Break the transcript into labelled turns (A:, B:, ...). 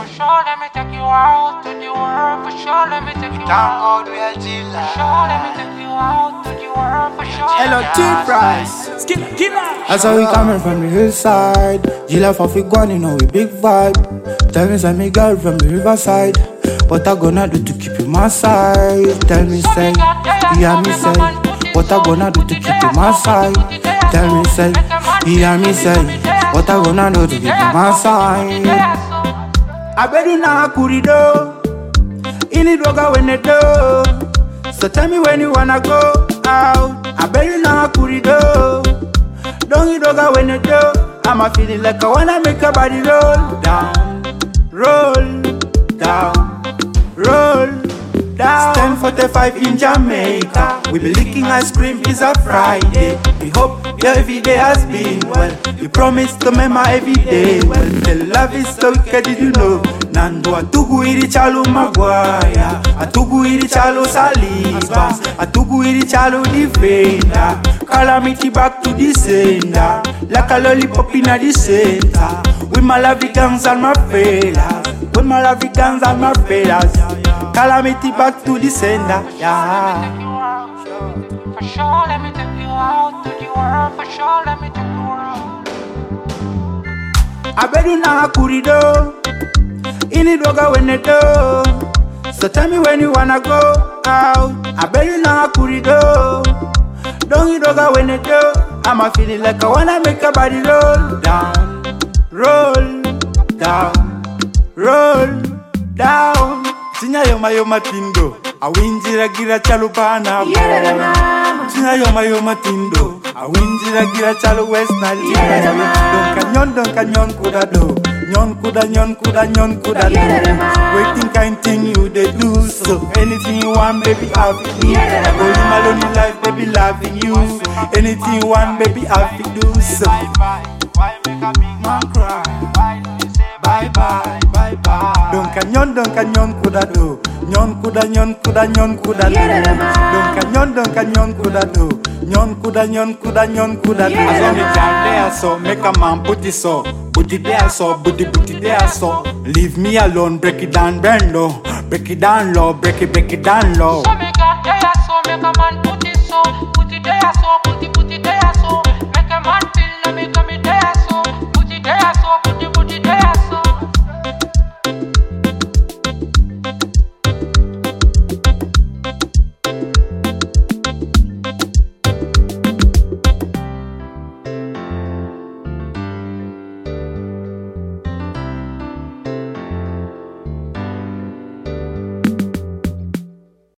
A: For sure, let me take you out to the world. For sure, let me take you out. For sure, let me take you out to the world. For sure.
B: Hello, T-Price.
C: That's how we coming from the hillside. G-Life off we gone, you know we big vibe. Tell me, say me girl from the riverside. What I gonna do to keep you my side? Tell me, say, hear me say. What I gonna do to keep you my side? Tell me, say, hear me say. What I gonna do to keep you my side? I bet you now kurido. Ini doga when it do. So tell me when you wanna go out. I bet you now kurido. Don't you doga when it do. I'm a feeling like I wanna make your body roll down, roll down, roll down. 10:45 in Jamaica. We be licking ice cream, it's a Friday. We hope your every day has been well. You promise to remember every day well. The love is so wicked, did you know? Nando atugu iri chalo Maguire, atugu iri chalo Saliba, atugu iri chalo defender. Calamity back to the sender, like a lollipop in the center. With my lovey guns and my fellas, with my lovey guns and my fellas. Calamity back to the sender, yeah.
A: For sure, let me take you out to the world. For sure, let me take you out.
C: I bet you now kurido. Ini doga when it do. So tell me when you wanna go out. I bet you now kurido. Don't you doga when it do. I'm a feeling like I wanna make your body roll down, roll down, roll down. Sinya yoma tindo. Awinjira gira chalupana. Sinya yoma tindo. Awinjira gira chalu West Nigeria. Don kanyon kuda do. Nyon kuda do. Waiting kind thing you they do. So anything you want, baby, I'll be do. I go in my lonely life, baby, loving you. Anything you want, baby, I'll be do. So
A: Why make a big man cry? Why do you say bye bye, bye bye?
C: Don kanyon kuda do. Nyon kuda do. Don kanyon kuda do. Nyon kuda do.
B: As long as you're there, so make a man put it so. Put it there, so put it there, so. Leave me alone, break it down, bend low. Break it down low, break it down low.
A: So make a there, so make a man put it so. Put it there, so put it